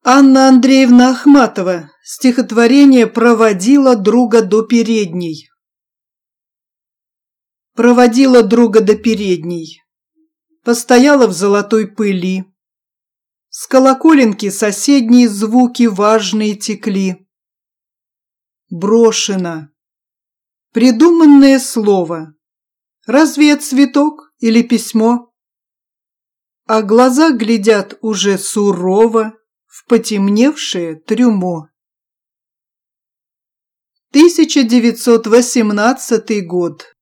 Анна Андреевна Ахматова. Стихотворение «Проводила друга до передней». Проводила друга до передней. Постояла в золотой пыли. С колоколенки соседние звуки важные текли. Брошено. Придуманное слово. Разве это цветок или письмо? А глаза глядят уже сурово в потемневшее трюмо. 1918 год.